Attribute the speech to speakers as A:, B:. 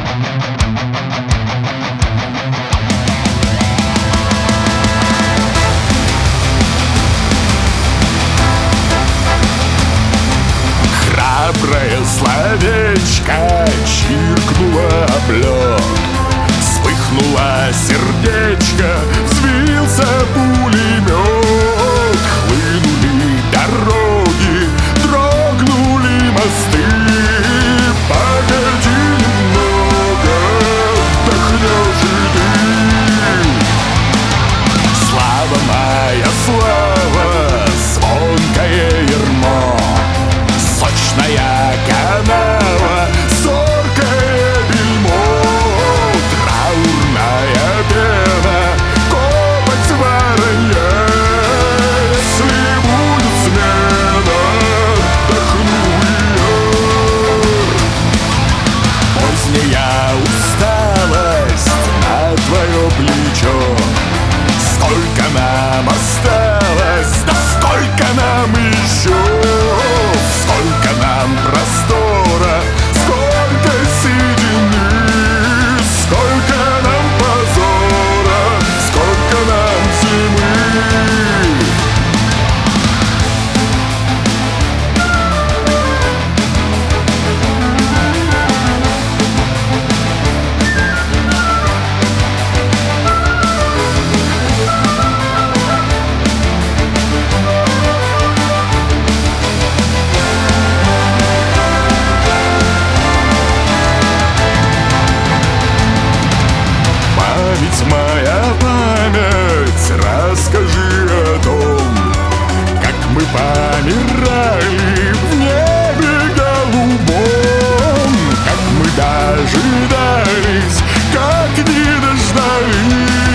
A: Храброе словечко чиркнуло об лед, вспыхнуло сердечко, взвился пулемет. Хлынули дороги, дрогнули мосты. Погоди немного, отдохнешь и ты. Слава моя, слава, звонкое ермо, сочная канава, зоркое бельмо, траурная пена, копоть воронья. Если будет смена, отдохну я. Поздняя усталость на твое плечо. Сколько нам осталось, да сколько нам еще? Сколько нам простора, сколько седины, сколько нам позора, сколько нам зимы. Память моя, память, расскажи о том, как мы помирали в небе голубом, как мы дожидались, как не дождались.